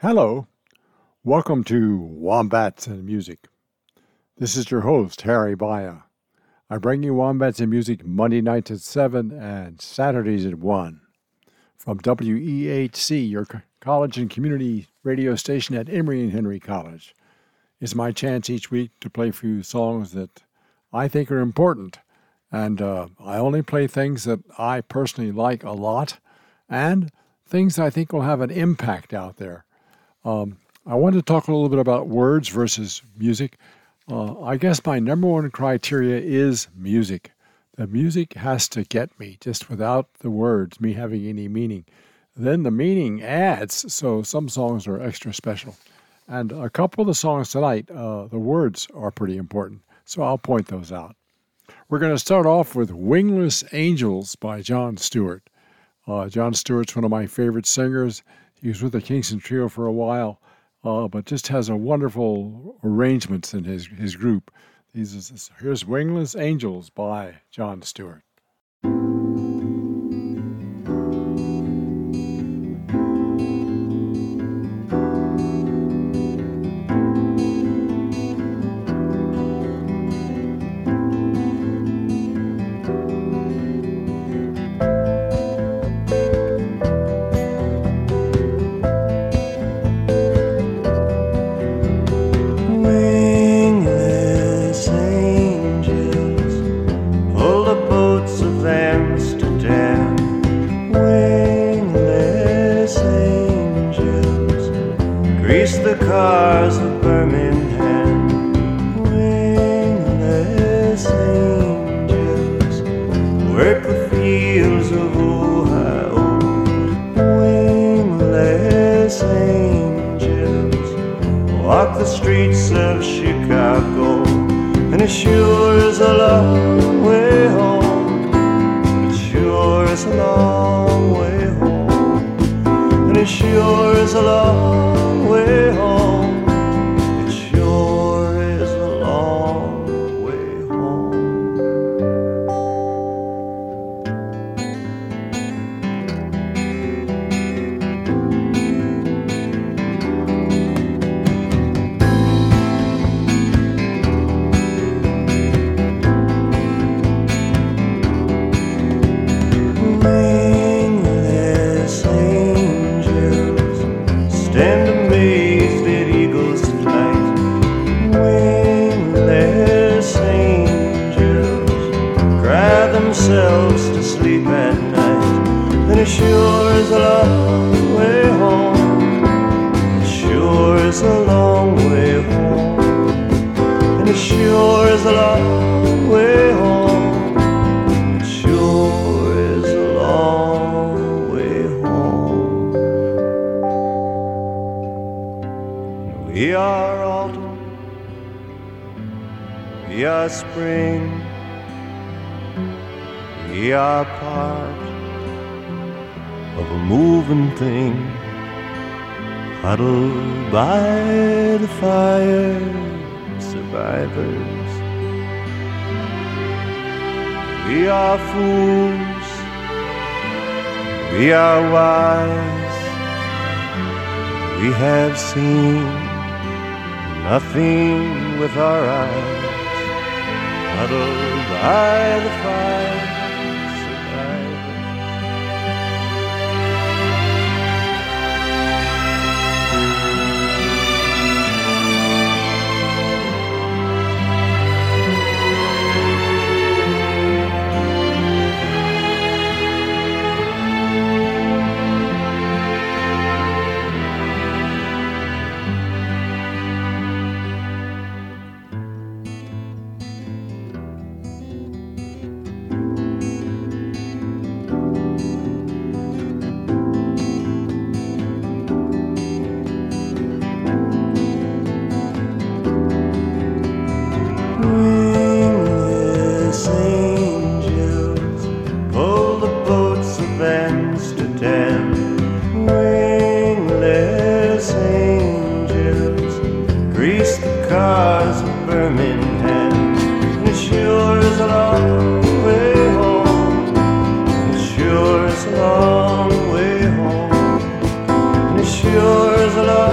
Hello, welcome to Wombats and Music. This is your host, Harry Baya. I bring you Wombats and Music Monday nights at 7 and Saturdays at 1. From WEHC, your college and community radio station at Emory and Henry College. It's my chance each week to play for you songs that I think are important. And I only play things that I personally like a lot and things I think will have an impact out there. I want to talk a little bit about words versus music. I guess my number one criteria is music. The music has to get me, just without the words, me having any meaning. Then the meaning adds, so some songs are extra special. And a couple of the songs tonight, the words are pretty important, so I'll point those out. We're going to start off with Wingless Angels by Jon Stewart. Jon Stewart's one of my favorite singers. He was with the Kingston Trio for a while, but just has a wonderful arrangements in his group. Here's Wingless Angels by Jon Stewart. Cars of Birmingham, wingless angels, work the fields of Ohio, wingless angels, walk the streets of Chicago, and it sure is a long way home, it sure is a long way home, and it sure is a long way home. Themselves to sleep at night, then it sure is a long way home. It sure is a long way home, and it sure is a long way home. It sure is a long way home. We are autumn, we are spring. We are part of a moving thing, huddled by the fire, survivors. We are fools, we are wise, we have seen nothing with our eyes, huddled by the fire. Cars of Birmingham, and it sure is a long way home. It sure is a long way home, and it sure is a long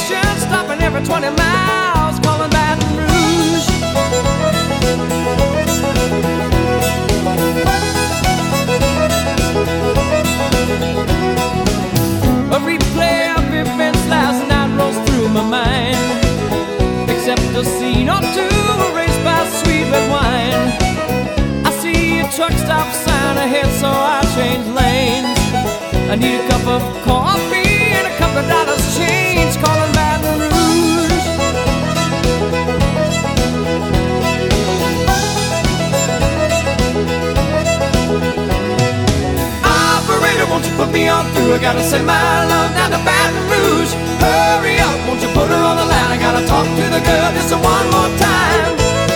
station, stopping every 20 miles, calling Baton Rouge. A replay of events last night rolls through my mind, except a scene or two erased by sweet red wine. I see a truck stop sign ahead, so I change lanes. I need a cup of coffee and a couple of dollars change, calling Baton Rouge. Operator, won't you put me on through? I gotta send my love down to Baton Rouge. Hurry up, won't you put her on the line? I gotta talk to the girl just one more time.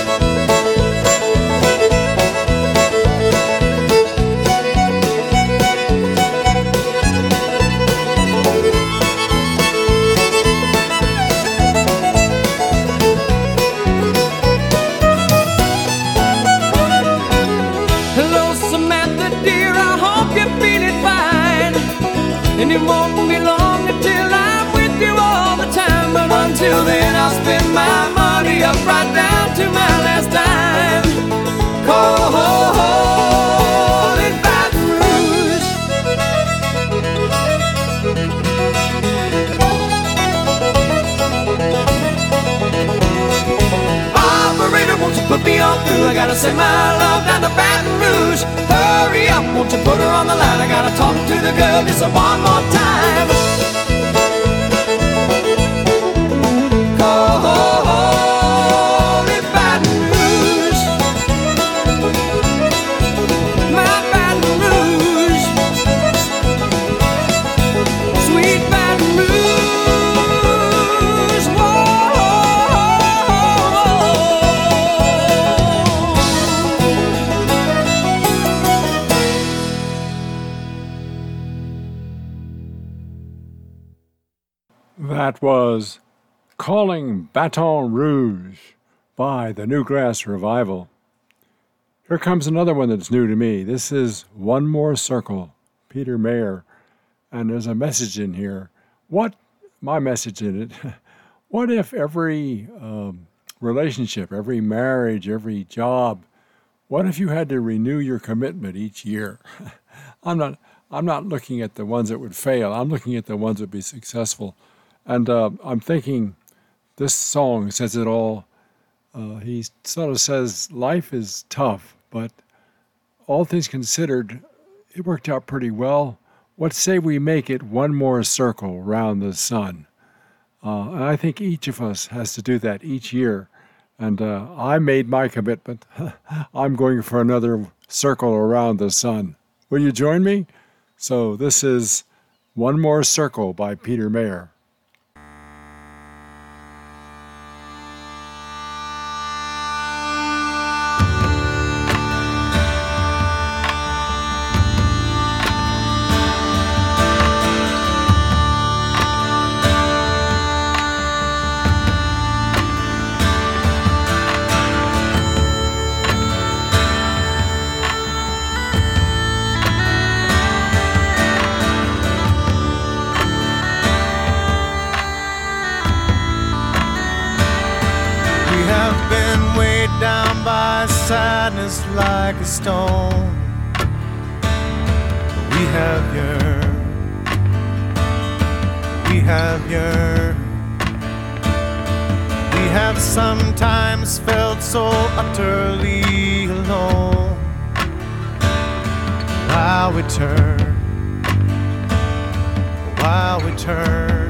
And it won't be long until I'm with you all the time. But until then I'll spend my money up right down to my last dime. Call it Baton Rouge. Operator, won't you put me on through? I gotta send my love down to Baton Rouge. Hurry up, won't you put her on the line? I gotta talk to the girl just one more time. Call it Baton Rouge. My Baton Rouge. Sweet Baton Rouge. Whoa. That was Calling Baton Rouge by the Newgrass Revival. Here comes another one that's new to me. This is One More Circle, Peter Mayer. And there's a message in here. My message in it, what if every relationship, every marriage, every job, what if you had to renew your commitment each year? I'm not looking at the ones that would fail. I'm looking at the ones that would be successful. And I'm thinking this song says it all. He sort of says life is tough, but all things considered, it worked out pretty well. What say we make it one more circle round the sun? And I think each of us has to do that each year. And I made my commitment. I'm going for another circle around the sun. Will you join me? So this is One More Circle by Peter Mayer. Sadness like a stone. We have yearned. We have sometimes felt so utterly alone. While we turn,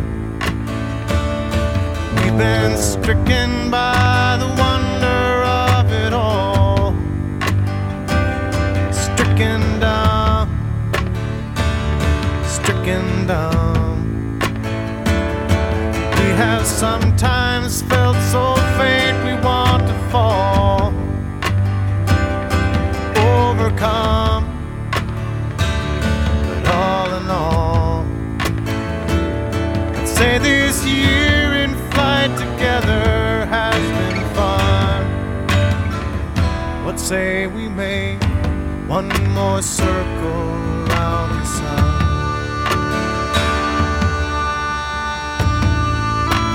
we've been stricken by the wonder of it all. Stricken down. We have sometimes felt so faint we want to fall. Overcome, but all in all, I'd say this year in flight together has been fun. What say we make one more circle round the sun?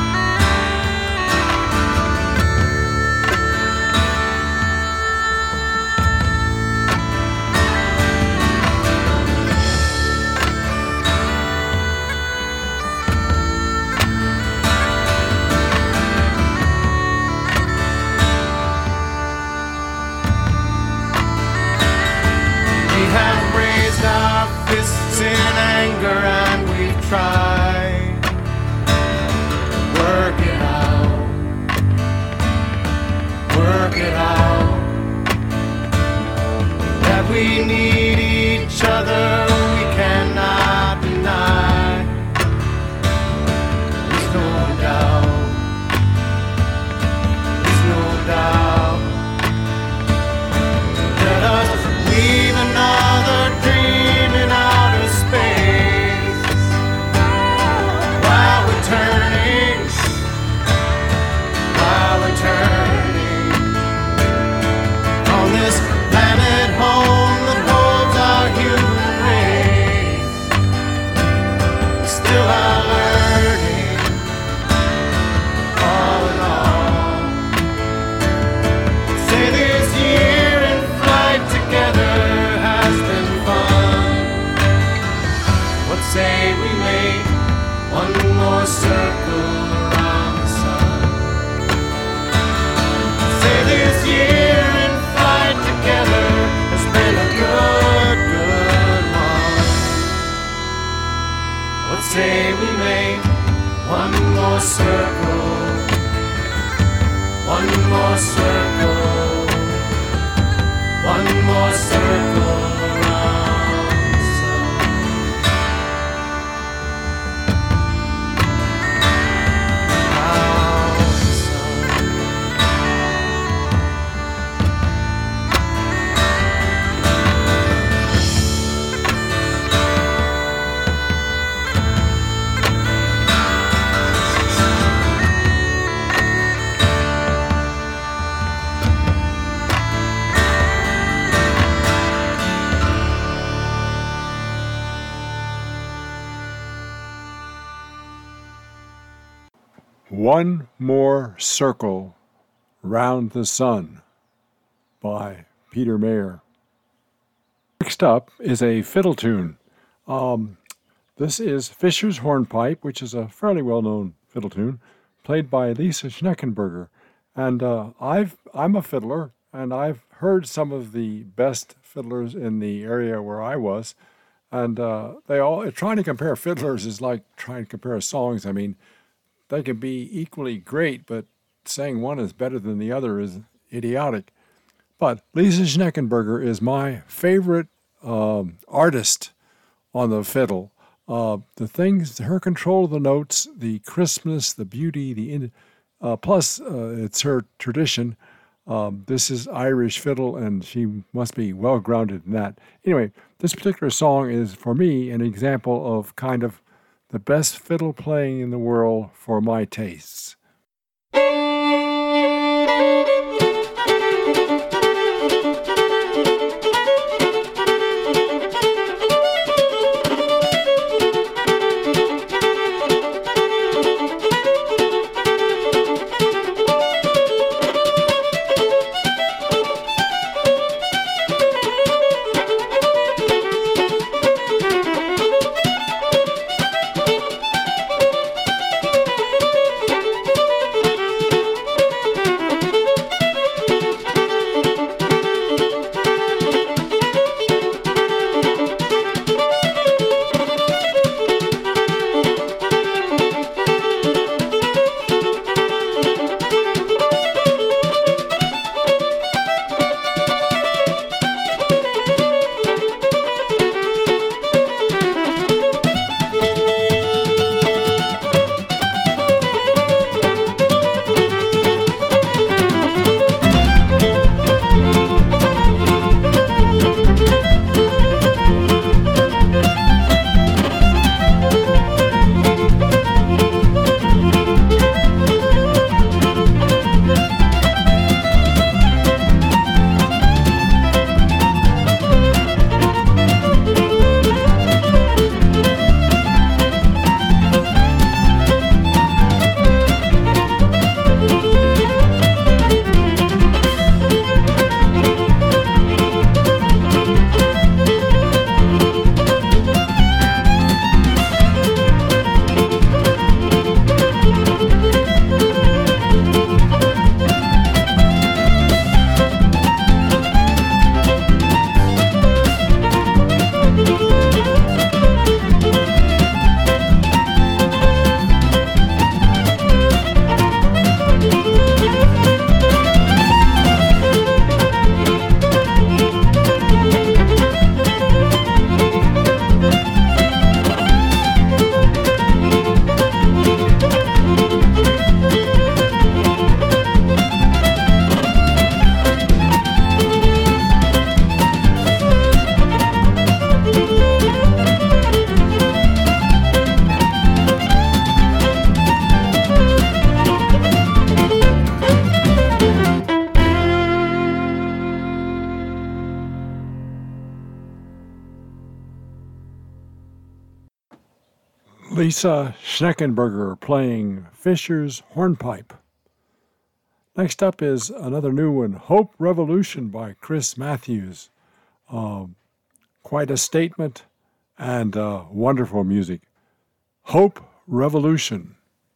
anger and we've tried. Work it out. Work it out. That we need each other, we cannot deny. There's no doubt. There's no doubt. Let us weave another dream in outer space while we're turning, while we're turning on this planet home that holds our human race. We still are learning all along. Say this year in flight together has been fun. What say we make one more circle around the sun? Say this year in flight together has been a good, good one. What say we make one more circle, one more circle, one more circle around the sun. Around the sun. One More Circle Round the Sun by Peter Mayer. Next up is a fiddle tune. This is Fischer's Hornpipe, which is a fairly well-known fiddle tune, played by Lisa Schneckenberger. And I'm a fiddler, and I've heard some of the best fiddlers in the area where I was. And trying to compare fiddlers is like trying to compare songs. I mean, they can be equally great, but saying one is better than the other is idiotic. But Lisa Schneckenberger is my favorite artist on the fiddle. The things, her control of the notes, the crispness, the beauty, plus it's her tradition. This is Irish fiddle, and she must be well grounded in that. Anyway, this particular song is, for me, an example of kind of the best fiddle playing in the world for my tastes. Lisa Schneckenberger playing Fisher's Hornpipe. Next up is another new one, Hope Revolution by Chris Matthews. Quite a statement and wonderful music. Hope Revolution.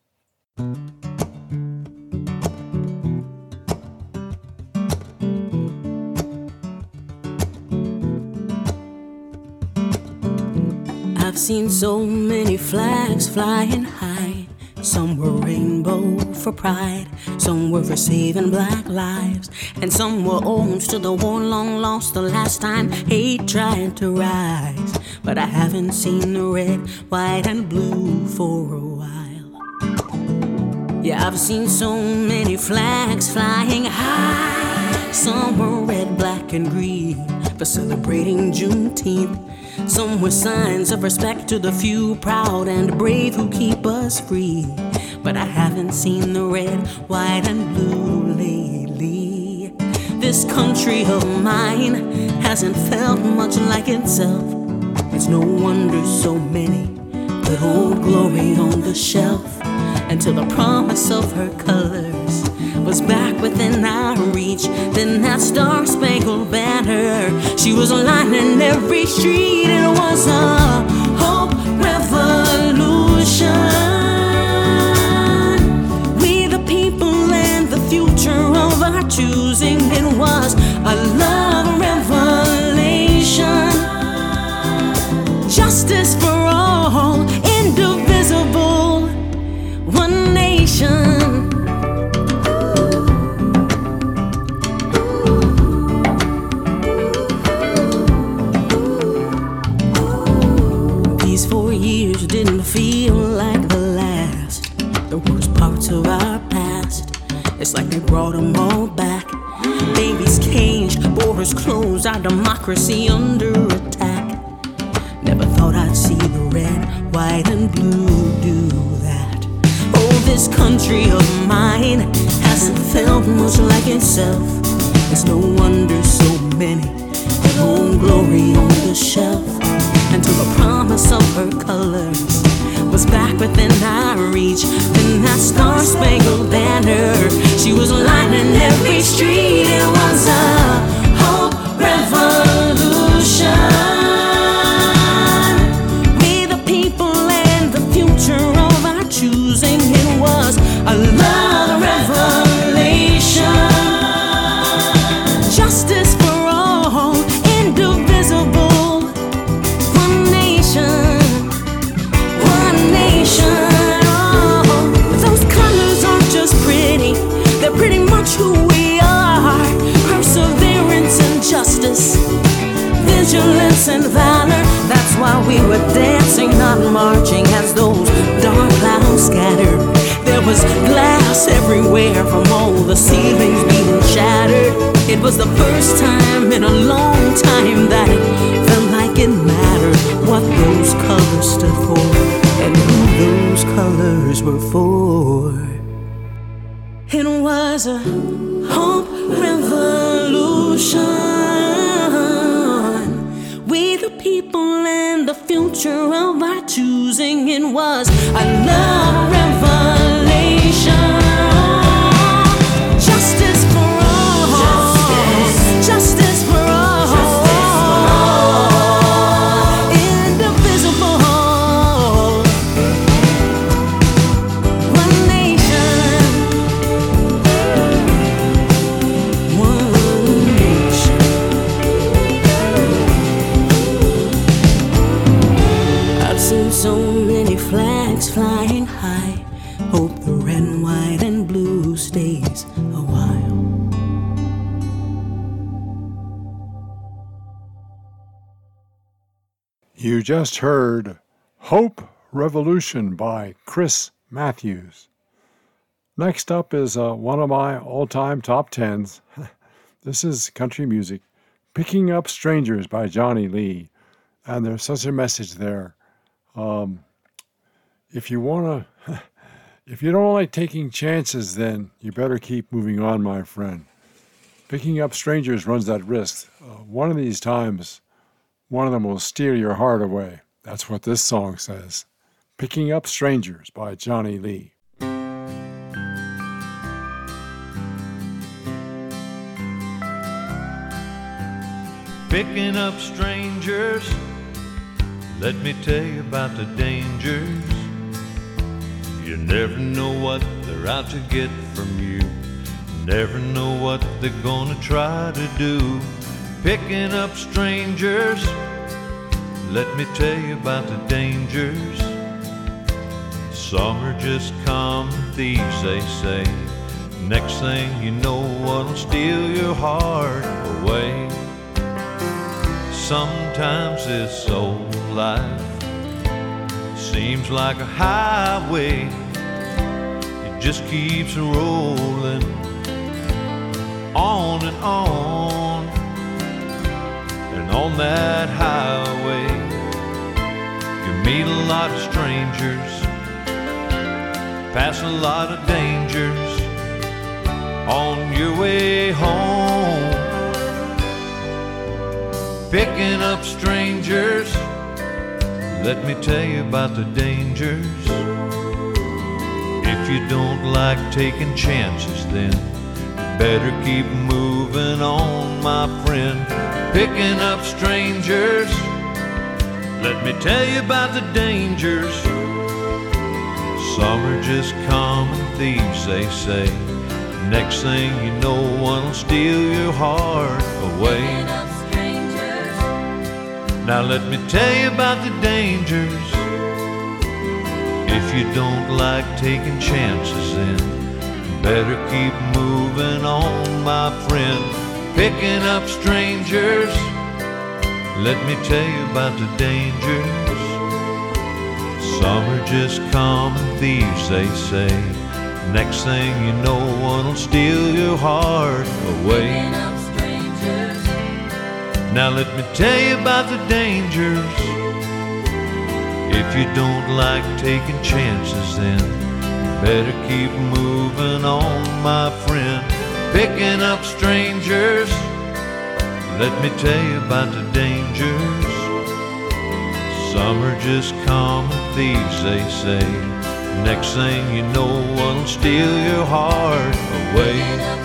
I've seen so many flags flying high. Some were rainbow for pride, some were for saving black lives, and some were owned to the war long lost the last time hate tried to rise. But I haven't seen the red, white, and blue for a while. Yeah, I've seen so many flags flying high. Some were red, black, and green for celebrating Juneteenth. Some were signs of respect to the few proud and brave who keep us free. But I haven't seen the red, white, and blue lately. This country of mine hasn't felt much like itself. It's no wonder so many put Old Glory on the shelf, until the promise of her colors was back within our reach. Then that star-spangled banner, she was lining every street. It was a hope revolution. We the people and the future of our choosing. It was a love revelation. Justice for all, indivisible, one nation. These 4 years didn't feel like the last. The worst parts of our past, it's like they brought them all back. Babies caged, borders closed, our democracy under attack. Never thought I'd see the red, white, and blue do that. Oh, this country of mine hasn't felt much like itself. It's no wonder so many put Old Glory on the shelf, until the promise of her colors was back within our reach. Then that star-spangled banner, she was lining every street. It was a hope revolution. We the people and the future of our choosing. It was a love revelation. Justice for all, indivisible, one nation, one nation. Oh, those colors aren't just pretty, they're pretty much who we are. Perseverance and justice, vigilance and valor. That's why we were dancing, not marching, as those dark clouds scattered. There was glass everywhere from all the ceilings being shattered. It was the first time in a long time that it felt like it mattered what those colors stood for and who those colors were for. It was a hope revolution. We the people and the future of our choosing. It was a love revelation. Justice for all, justice for all, indivisible, one nation, one nation. I've seen so many flags flying high. Hope the red, white, and blue stays a while. You just heard Hope Revolution by Chris Matthews. Next up is one of my all-time top tens. This is country music, Picking Up Strangers by Johnny Lee. And there's such a message there. If you don't like taking chances, then you better keep moving on, my friend. Picking up strangers runs that risk. One of these times, one of them will steal your heart away. That's what this song says. Picking Up Strangers by Johnny Lee. Picking up strangers, let me tell you about the dangers. You never know what they're out to get from you. Never know what they're gonna try to do. Picking up strangers, let me tell you about the dangers. Some are just common thieves, they say. Next thing you know, one'll steal your heart away. Sometimes this old life seems like a highway. It just keeps rolling on and on. And on that highway, you meet a lot of strangers, pass a lot of dangers on your way home. Picking up strangers, let me tell you about the dangers. If you don't like taking chances, then you better keep moving on, my friend. Picking up strangers, let me tell you about the dangers. Some are just common thieves, they say. Next thing you know, one'll steal your heart away. Now let me tell you about the dangers. If you don't like taking chances, then you better keep moving on, my friend. Picking up strangers, let me tell you about the dangers. Some are just common thieves, they say. Next thing you know, one'll steal your heart away. Now let me tell you about the dangers. If you don't like taking chances, then you better keep moving on, my friend. Picking up strangers, let me tell you about the dangers. Some are just common thieves, they say. Next thing you know, one'll steal your heart away.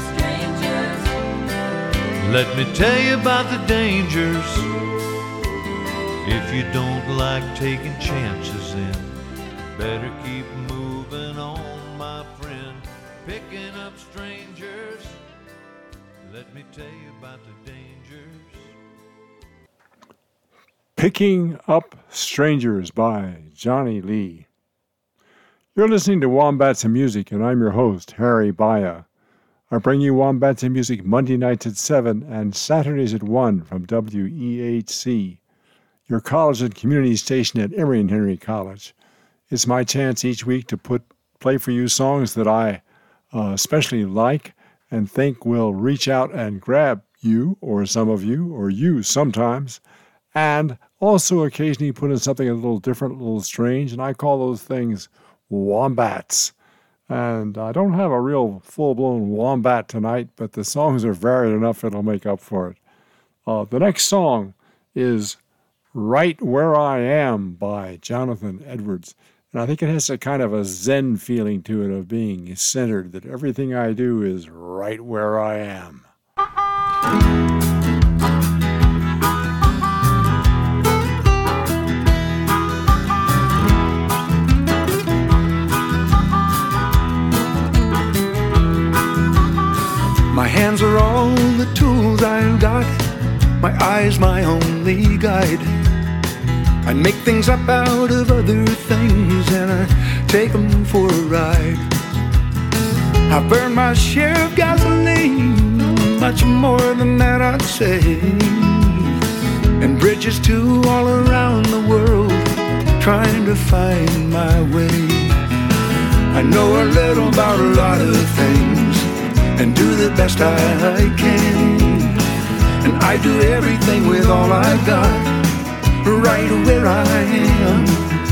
Let me tell you about the dangers. If you don't like taking chances, then better keep moving on, my friend. Picking up strangers, let me tell you about the dangers. Picking Up Strangers by Johnny Lee. You're listening to Wombats and Music, and I'm your host, Harry Baya. I bring you Wombats and Music Monday nights at 7 and Saturdays at 1 from WEHC, your college and community station at Emory and Henry College. It's my chance each week to play for you songs that I especially like and think will reach out and grab you, or some of you, or you sometimes, and also occasionally put in something a little different, a little strange, and I call those things wombats. And I don't have a real full-blown wombat tonight, but the songs are varied enough it'll make up for it. The next song is Right Where I Am by Jonathan Edwards. And I think it has a kind of a Zen feeling to it of being centered, that everything I do is right where I am. My hands are all the tools I've got, my eyes my only guide. I make things up out of other things and I take them for a ride. I burn my share of gasoline, much more than that I'd say, and bridges too all around the world, trying to find my way. I know a little about a lot of things and do the best I can, and I do everything with all I've got, right where I am.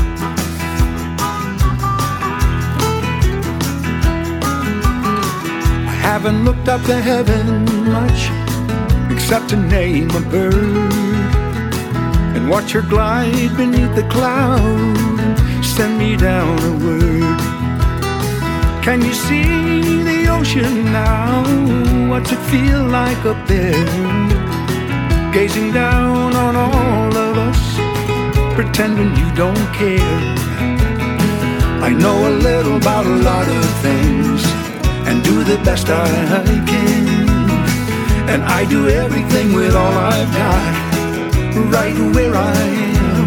I haven't looked up to heaven much, except to name a bird and watch her glide beneath the cloud, send me down a word. Can you see the ocean now? What's it feel like up there? Gazing down on all of us, pretending you don't care. I know a little about a lot of things and do the best I can. And I do everything with all I've got, right where I am.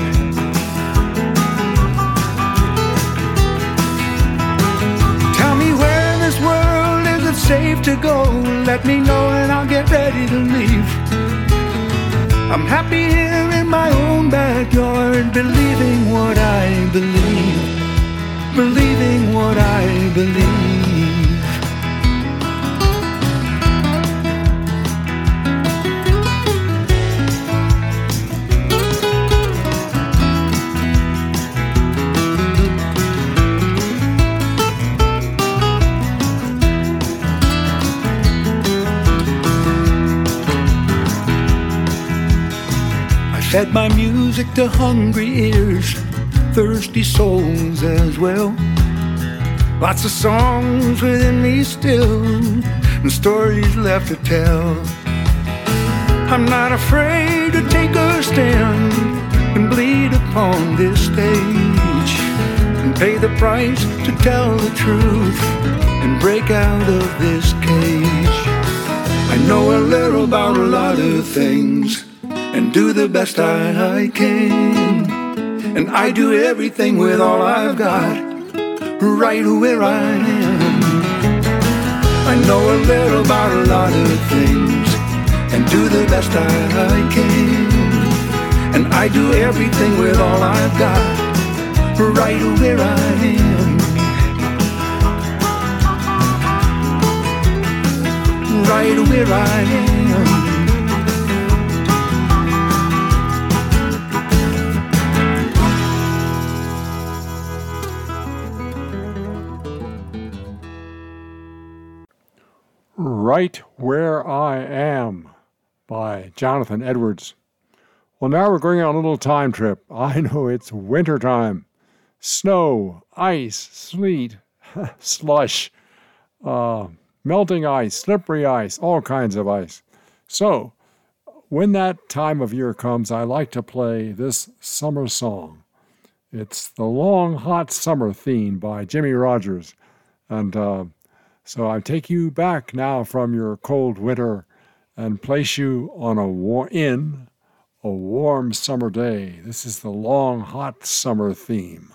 Tell me where in this world is it safe to go? Let me know and I'll get ready to leave. I'm happy here in my own backyard, believing what I believe, believing what I believe. Fed my music to hungry ears, thirsty souls as well. Lots of songs within me still, and stories left to tell. I'm not afraid to take a stand and bleed upon this stage, and pay the price to tell the truth and break out of this cage. I know a little about a lot of things and do the best I can. And I do everything with all I've got, right where I am. I know a little about a lot of things and do the best I can. And I do everything with all I've got, right where I am. Right where I am. Right Where I Am by Jonathan Edwards. Well, now we're going on a little time trip. I know it's wintertime. Snow, ice, sleet, slush, melting ice, slippery ice, all kinds of ice. So, when that time of year comes, I like to play this summer song. It's the Long Hot Summer Theme by Jimmie Rodgers. And so I take you back now from your cold winter and place you on a warm summer day. This is the Long Hot Summer Theme.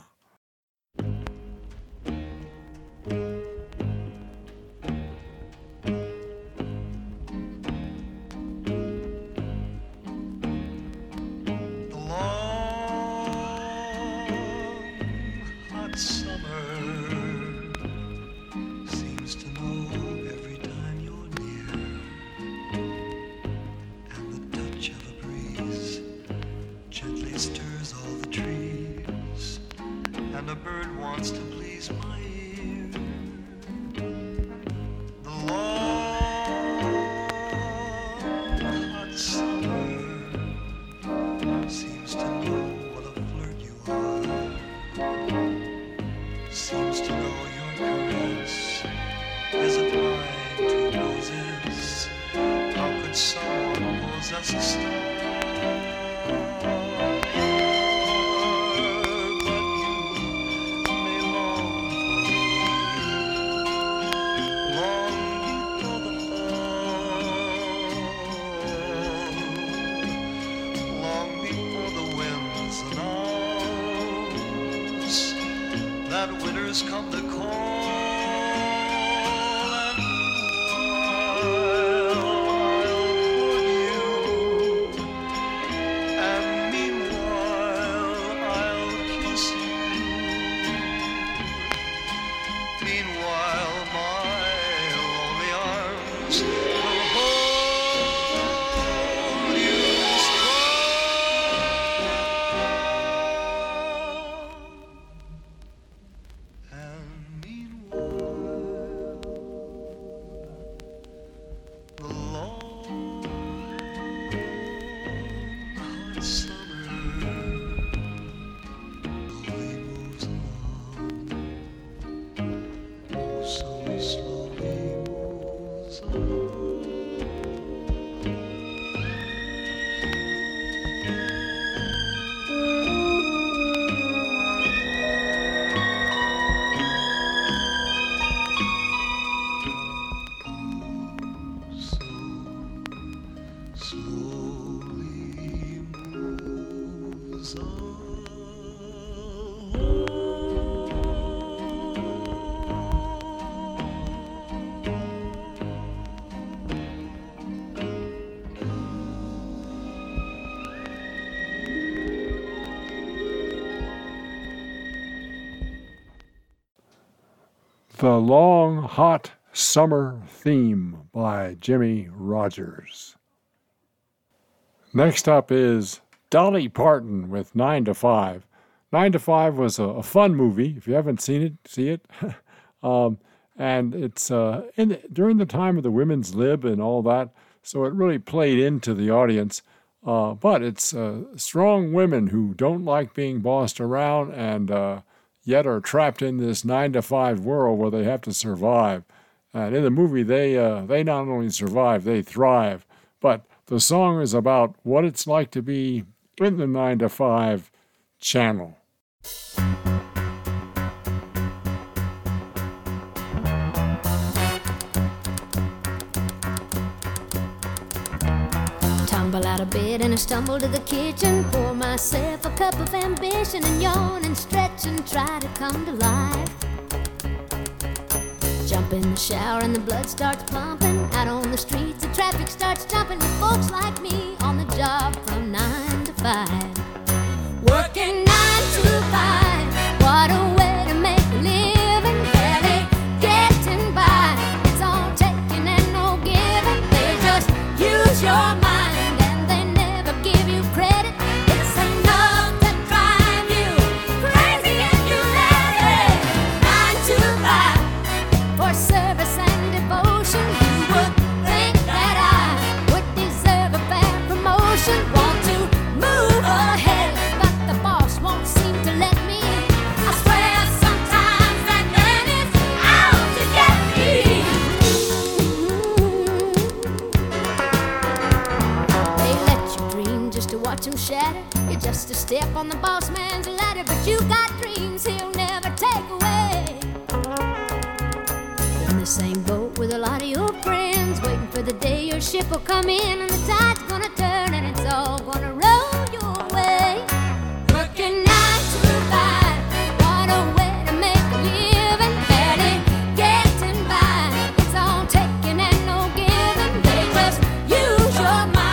And slowly moves on. The Long Hot Summer Theme by Jimmie Rodgers. Next up is Dolly Parton with 9 to 5. 9 to 5 was a fun movie. If you haven't seen it, see it. And it's during the time of the women's lib and all that, so it really played into the audience. But it's strong women who don't like being bossed around and yet are trapped in this 9 to 5 world where they have to survive. And in the movie, they not only survive, they thrive. But the song is about what it's like to be in the 9 to 5 channel. Tumble out of bed and I stumble to the kitchen, pour myself a cup of ambition and yawn and stretch and try to come to life. Jump in the shower and the blood starts pumping. Out on the streets the traffic starts jumping with folks like me on the job from 9 to 5. Working 9 to 5, what a way to make a living. Barely getting by, it's all taking and no giving. They just use your mind. You're just a step on the boss man's ladder, but you got dreams he'll never take away. In the same boat with a lot of your friends, waiting for the day your ship will come in and the tide's gonna turn and it's all gonna roll your way. Working 9 to 5, what a way to make a living. Barely getting by, it's all taking and no giving. They just use your mind.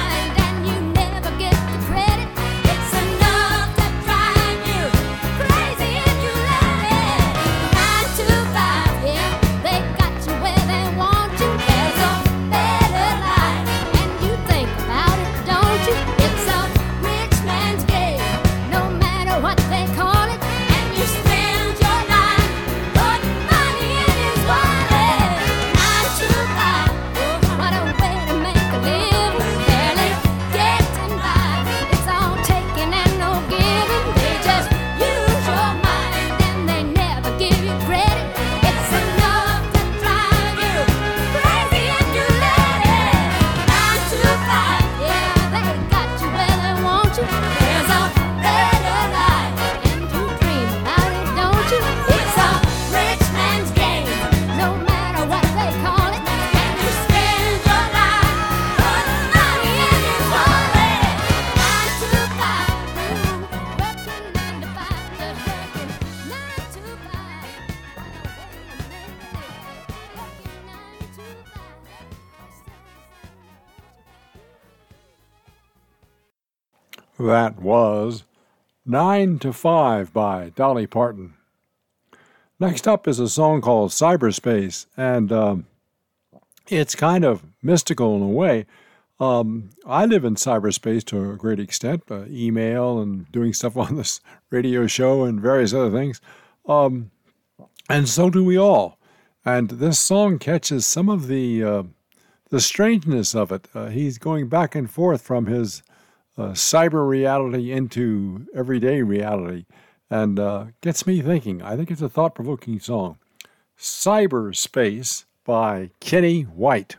That was 9 to 5 by Dolly Parton. Next up is a song called Cyberspace, and it's kind of mystical in a way. I live in cyberspace to a great extent, email and doing stuff on this radio show and various other things. And so do we all. And this song catches some of the strangeness of it. He's going back and forth from his cyber reality into everyday reality, and gets me thinking. I think it's a thought-provoking song. Cyberspace by Kenny White.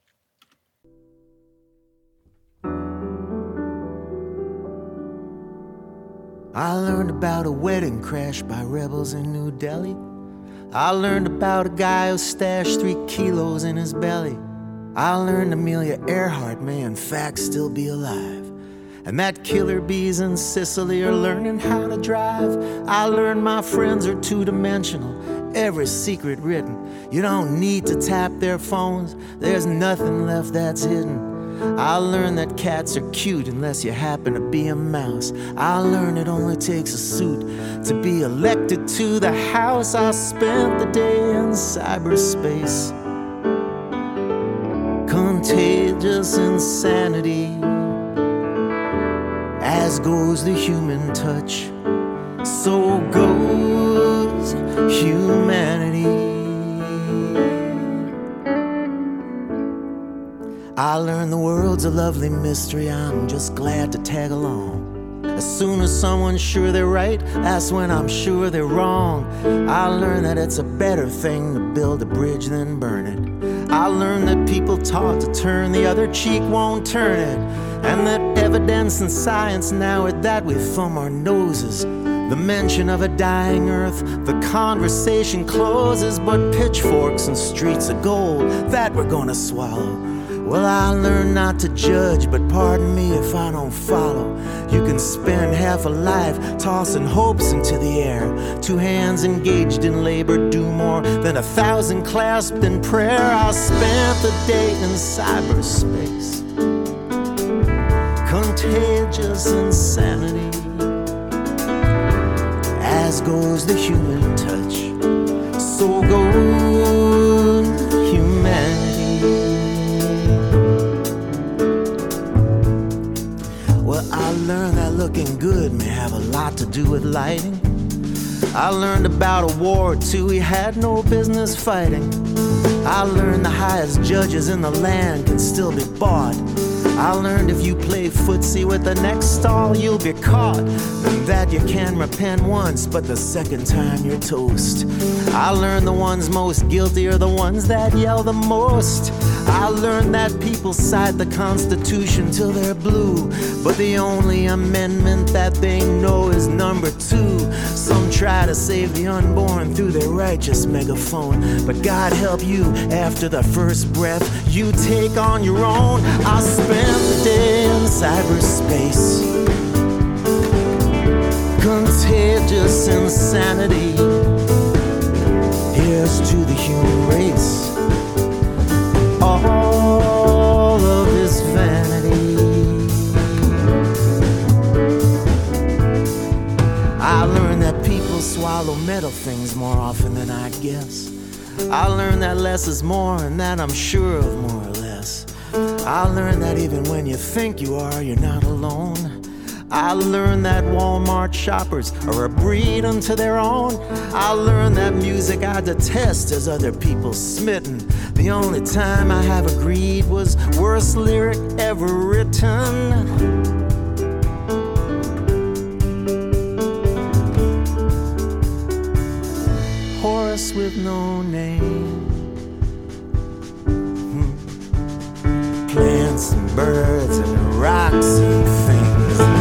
I learned about a wedding crash by rebels in New Delhi. I learned about a guy who stashed 3 kilos in his belly. I learned Amelia Earhart may in fact still be alive, and that killer bees in Sicily are learning how to drive. I learned my friends are two-dimensional, every secret written. You don't need to tap their phones, there's nothing left that's hidden. I learned that cats are cute unless you happen to be a mouse. I learned it only takes a suit to be elected to the House. I spent the day in cyberspace. Contagious insanity, as goes the human touch, so goes humanity. I learned the world's a lovely mystery, I'm just glad to tag along. As soon as someone's sure they're right, that's when I'm sure they're wrong. I learned that it's a better thing to build a bridge than burn it. I learned that people taught to turn the other cheek won't turn it, and that evidence and science now at that we thumb our noses. The mention of a dying earth, the conversation closes, but pitchforks and streets of gold, that we're gonna swallow. Well, I learned not to judge, but pardon me if I don't follow. You can spend half a life tossing hopes into the air. Two hands engaged in labor do more than 1,000 clasped in prayer. I spent the day in cyberspace. Contagious insanity, as goes the human touch, so goes humanity. Well, I learned that looking good may have a lot to do with lighting. I learned about a war or two we had no business fighting. I learned the highest judges in the land can still be bought. I learned if you play footsie with the next stall, you'll be caught. And that you can repent once, but the second time you're toast. I learned the ones most guilty are the ones that yell the most. I learned that people cite the Constitution till they're blue, but the only amendment that they know is number 2. Some try to save the unborn through their righteous megaphone, but God help you after the first breath you take on your own. I spent the day in cyberspace. Contagious insanity, here's to the human race. All of this vanity. I learned that people swallow metal things more often than I guess. I learned that less is more, and that I'm sure of more or less. I learned that even when you think you are, you're not alone. I learned that Walmart shoppers are a breed unto their own. I learned that music I detest has other people smitten. The only time I have agreed was worst lyric ever written. Horse with no name. Plants and birds and rocks and things.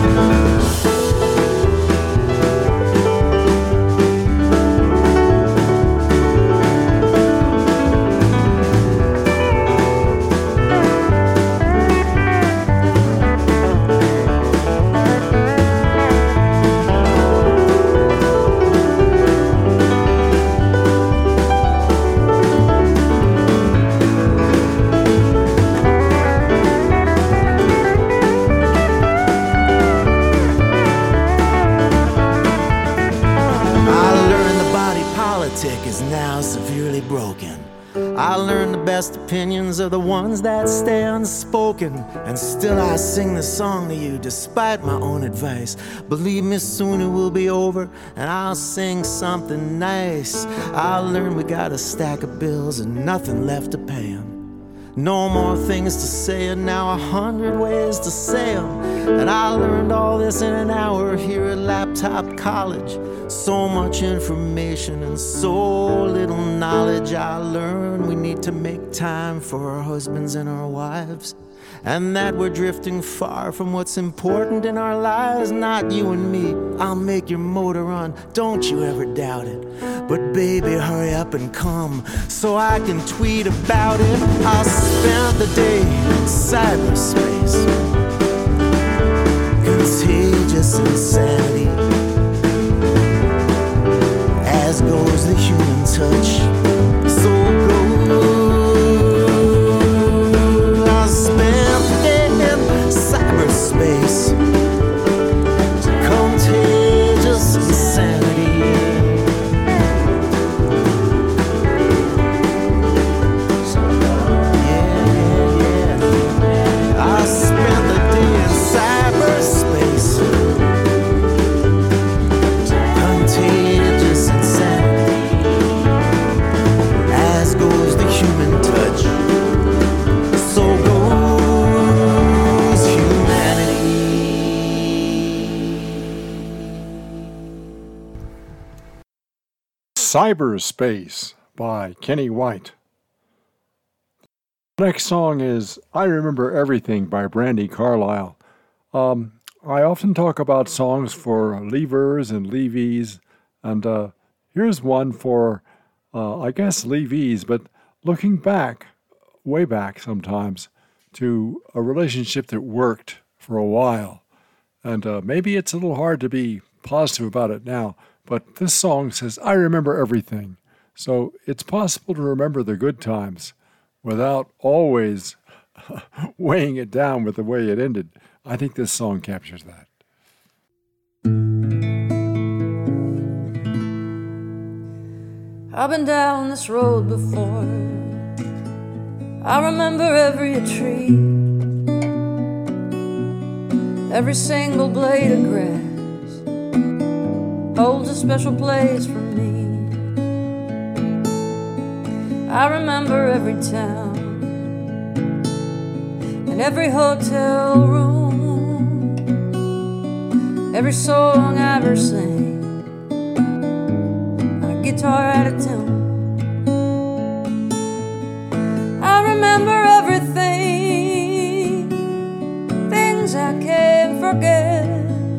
Is now severely broken. I learned the best opinions are the ones that stay unspoken, and still I sing the song to you despite my own advice. Believe me, soon it will be over and I'll sing something nice. I learned we got a stack of bills and nothing left to pay 'em. No more things to say, and now 100 ways to say 'em. And I learned all this in an hour here at Laptop College. So much information and so little knowledge. I learned we need to make time for our husbands and our wives. and that we're drifting far from what's important in our lives. Not you and me, I'll make your motor run, don't you ever doubt it. But baby, hurry up and come so I can tweet about it. I spent the day in cyberspace, contagious insanity, as goes the human touch, so goes. I spent the day in cyberspace, contagious insanity. I spent the day in cyberspace, contagious insanity, as goes the human touch, so goes humanity. Cyberspace by Kenny White. The next song is I Remember Everything by Brandi Carlile. I often talk about songs for leavers and leavees, and here's one for, I guess, leavees, but looking back, way back sometimes, to a relationship that worked for a while. And maybe it's a little hard to be positive about it now, but this song says, I remember everything. So it's possible to remember the good times without always weighing it down with the way it ended. I think this song captures that. I've been down this road before. I remember every tree, every single blade of grass holds a special place for me. I remember every town and every hotel room, every song I ever sang on a guitar out of tune. I remember everything, things I can't forget.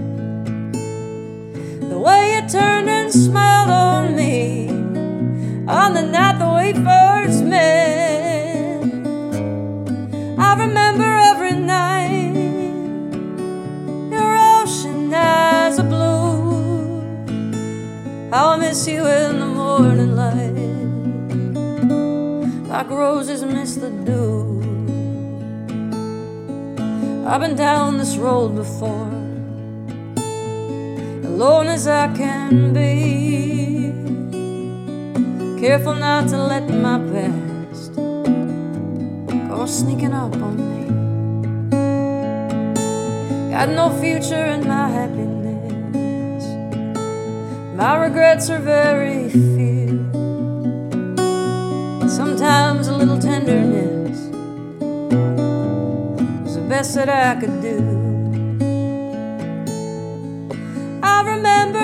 The way you turned and smiled on me on the night that we first met. I remember every night, your ocean eyes are blue. How I miss you in the morning light, like roses miss the dew. I've been down this road before, alone as I can be, careful not to let my past go sneaking up on me. Got no future in my happiness, my regrets are very few. Sometimes a little tenderness was the best that I could do. I remember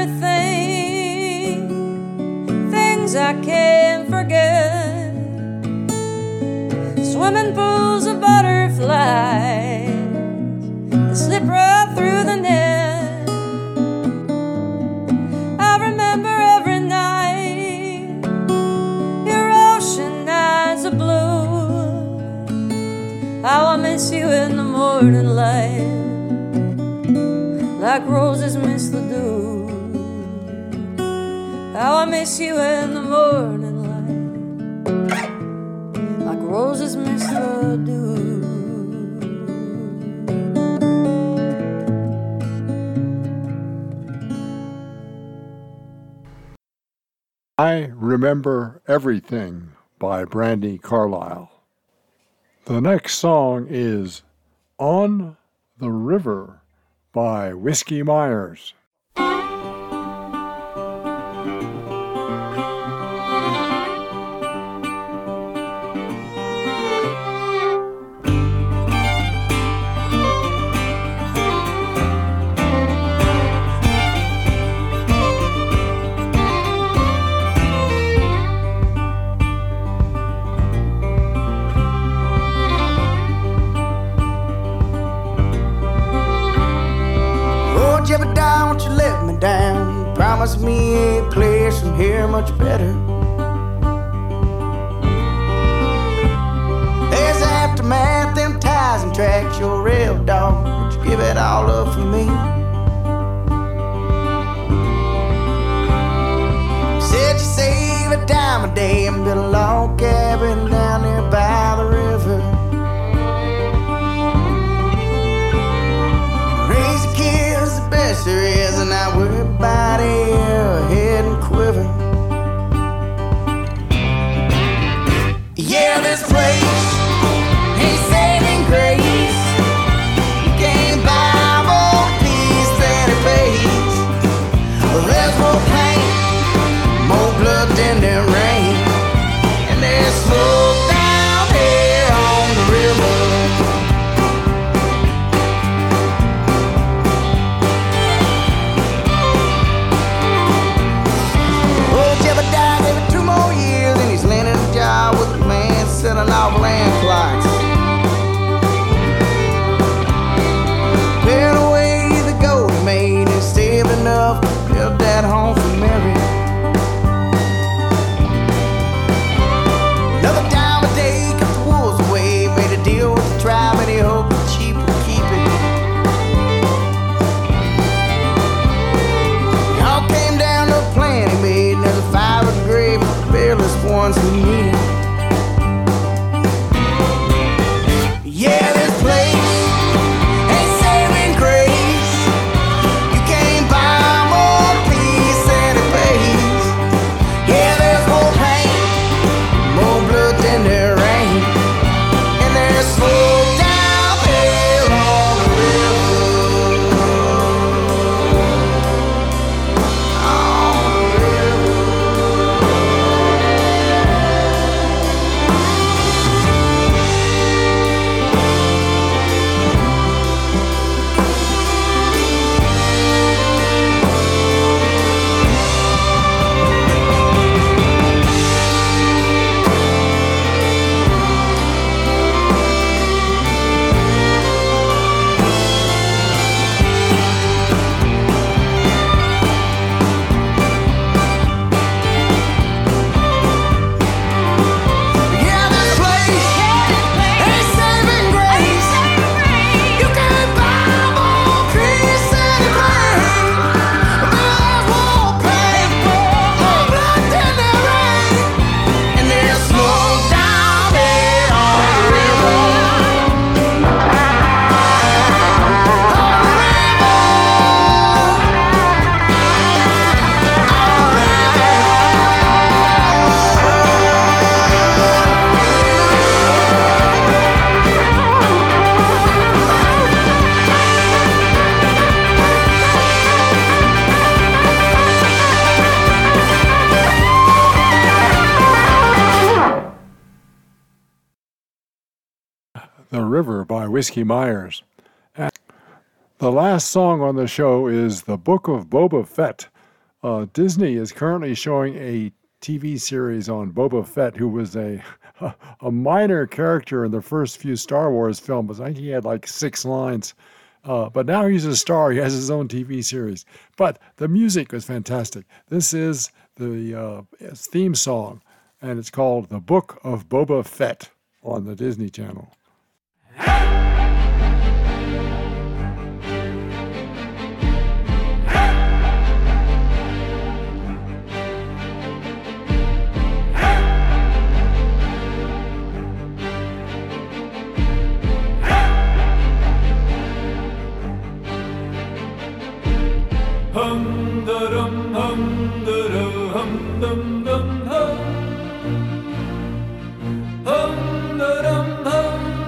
everything, things I can't forget. Swimming pools of butterflies that slip right through the net. I remember every night, your ocean eyes are blue. How I miss you in the morning light, like roses miss the dew. How I miss you in the morning light, like roses miss the dew. I Remember Everything by Brandi Carlile. The next song is On the River by Whiskey Myers. God, won't you let me down? You promised me a place from here much better. There's aftermath, them ties and tracks, your real dog. Would you give it all up for me? Said you save a dime a day and build a log cabin down there by the river. Raise the kids the best there is, and not worry about it, head and quiver. Yeah, this place ain't saving grace. You can't buy more peace than it pays. Well, there's more pain, more blood than there rain, and there's smoke down here on the river. Oh, Jebediah gave it 2 more years, and he's landing a job with a man selling off land plots. Clearing away the gold he made and saved enough to build that home for Mary. Another dime a day kept the wolves away, made a deal with the tribe and he hoped the sheep would keep it. It all came down to a plan he made, and there's a fire with grave for the fearless ones who need it. Yeah, this place ain't saving grace. You can't buy more peace than it pays. Yeah, there's more pain, more blood than there rain, and there's smoke down there on the river. On the river. Yeah, this place ain't saving grace. You can't buy more peace than it pays. There's more pain, more blood than there rain, and there's smoke down there on the river. The River by Whiskey Myers. And the last song on the show is The Book of Boba Fett. Disney is currently showing a TV series on Boba Fett, who was a minor character in the first few Star Wars films. I think he had like 6 lines. But now he's a star. He has his own TV series. But the music was fantastic. This is the theme song, and it's called The Book of Boba Fett on the Disney Channel. Hum da dum hum da da hum dum dum hum. Hum da dum hum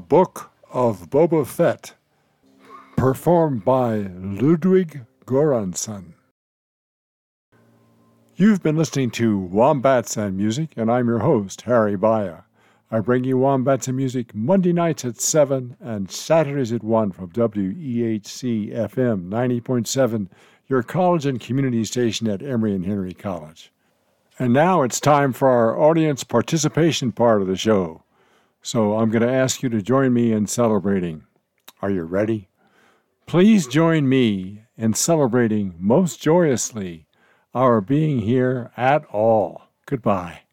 Book of Boba Fett, performed by Ludwig Göransson. You've been listening to Wombats and Music, and I'm your host, Harry Baya. I bring you Wombats and Music Monday nights at 7 and Saturdays at 1 from WEHC FM 90.7, your college and community station at Emory and Henry College. And now it's time for our audience participation part of the show. So I'm going to ask you to join me in celebrating. Are you ready? Please join me in celebrating most joyously our being here at all. Goodbye.